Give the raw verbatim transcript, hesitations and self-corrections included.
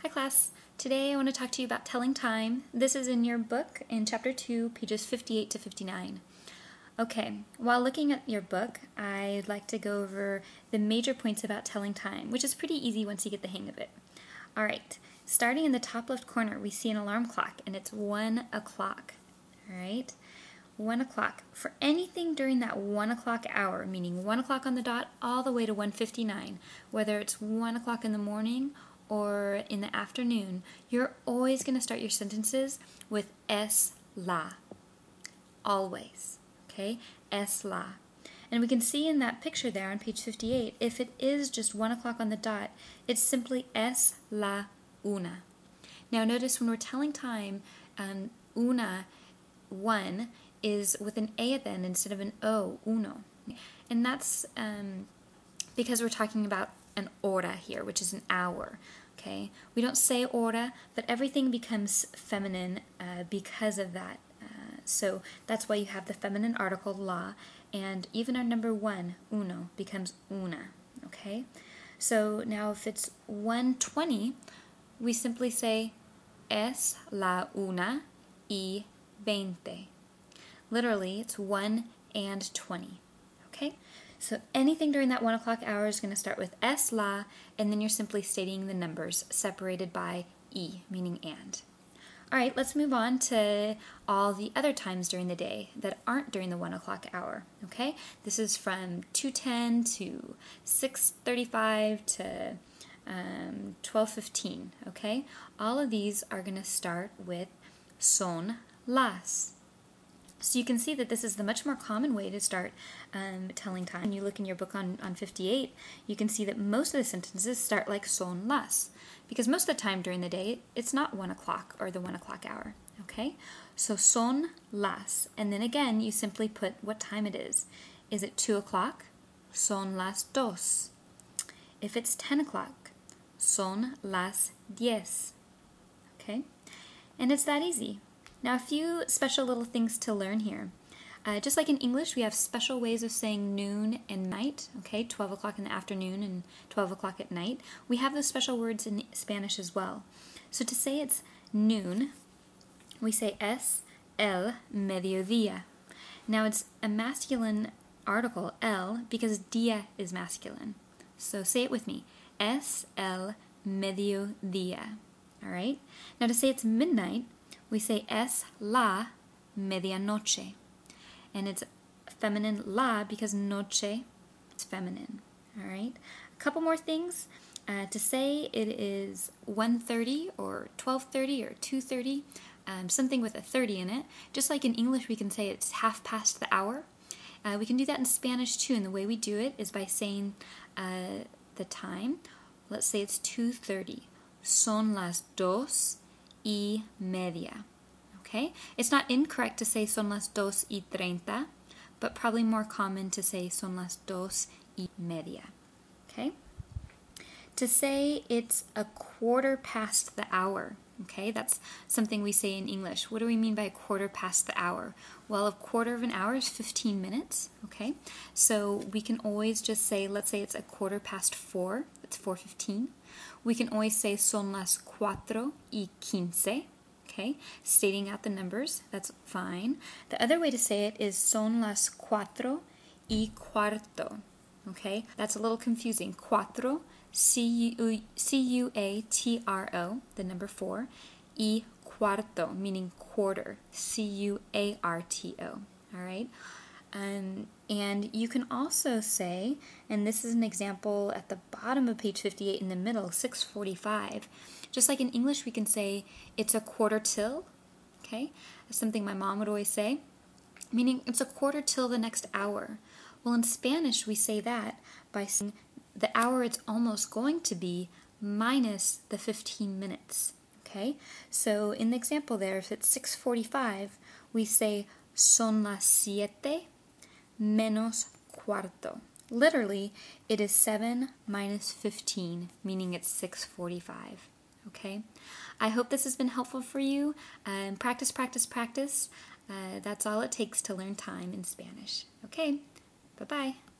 Hi class. Today I want to talk to you about telling time. This is in your book in chapter two, pages fifty-eight to fifty-nine. Okay, while looking at your book, I'd like to go over the major points about telling time, which is pretty easy once you get the hang of it. All right, starting in the top left corner, we see an alarm clock, and it's one o'clock. All right, one o'clock. For anything during that one o'clock hour, meaning one o'clock on the dot, all the way to one fifty-nine, whether it's one o'clock in the morning or in the afternoon, you're always going to start your sentences with es la. Always. Okay? Es la. And we can see in that picture there on page fifty-eight, if it is just one o'clock on the dot, it's simply es la una. Now notice when we're telling time, um, una, one, is with an A at the end instead of an O, uno. And that's um, because we're talking about an hora here, which is an hour. Okay, we don't say hora, but everything becomes feminine uh, because of that. Uh, so that's why you have the feminine article la, and even our number one, uno, becomes una. Okay, so now if it's one twenty, we simply say es la una y veinte. Literally, it's one and twenty. Okay, so anything during that one o'clock hour is going to start with es la, and then you're simply stating the numbers separated by e, meaning and. All right, let's move on to all the other times during the day that aren't during the one o'clock hour. Okay, this is from two ten to six thirty-five to um, twelve fifteen. Okay, all of these are going to start with son las. So you can see that this is the much more common way to start um, telling time. When you look in your book on, on fifty-eight, you can see that most of the sentences start like son las, because most of the time during the day, it's not one o'clock or the one o'clock hour, okay? So son las, and then again, you simply put what time it is. Is it two o'clock? Son las dos. If it's ten o'clock, son las diez, okay? And it's that easy. Now, a few special little things to learn here. Uh, just like in English, we have special ways of saying noon and night, okay, twelve o'clock in the afternoon and twelve o'clock at night. We have those special words in Spanish as well. So to say it's noon, we say es el mediodía. Now, it's a masculine article, el, because día is masculine. So say it with me, es el mediodía, all right? Now, to say it's midnight, we say es la medianoche. And it's feminine la because noche is feminine. All right? A couple more things. Uh, to say it is one thirty or twelve thirty or two thirty, um, something with a thirty in it. Just like in English we can say it's half past the hour. Uh, we can do that in Spanish too, and the way we do it is by saying uh, the time. Let's say it's two thirty. Son las dos y media. Okay? It's not incorrect to say son las dos y treinta, but probably more common to say son las dos y media. Okay? To say it's a quarter past the hour. Okay? That's something we say in English. What do we mean by a quarter past the hour? Well, a quarter of an hour is fifteen minutes. Okay? So we can always just say, let's say it's a quarter past four. It's four fifteen. We can always say son las cuatro y quince. Okay, stating out the numbers, that's fine. The other way to say it is son las cuatro y cuarto. Okay, that's a little confusing. Cuatro, C U A T R O, the number four, y cuarto, meaning quarter, C U A R T O. All right. Um, and you can also say, and this is an example at the bottom of page fifty-eight in the middle, six forty-five. Just like in English, we can say it's a quarter till, okay? That's something my mom would always say, meaning it's a quarter till the next hour. Well, in Spanish, we say that by saying the hour it's almost going to be minus the fifteen minutes, okay? So in the example there, if it's six forty-five, we say son las siete menos cuarto. Literally, it is seven minus fifteen, meaning it's six forty-five. Okay? I hope this has been helpful for you. Um, practice, practice, practice. Uh, that's all it takes to learn time in Spanish. Okay, bye-bye.